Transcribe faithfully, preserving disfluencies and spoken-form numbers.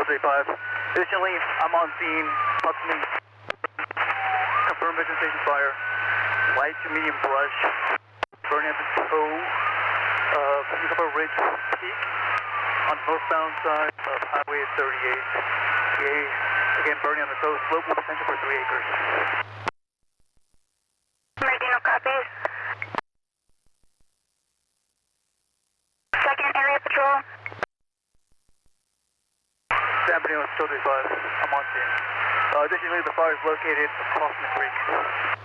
Delta five. Additionally, I'm on scene, approximately confirmed vision station fire, light to medium brush, burning at the toe of Yucapa Ridge Peak on the northbound side of Highway thirty-eight. Okay, again, burning on the toe, slope with potential for three acres. Meridiano copies. Second area patrol. San Bernardino, Delta five. I'm on scene. Uh, additionally, the fire is located across the creek.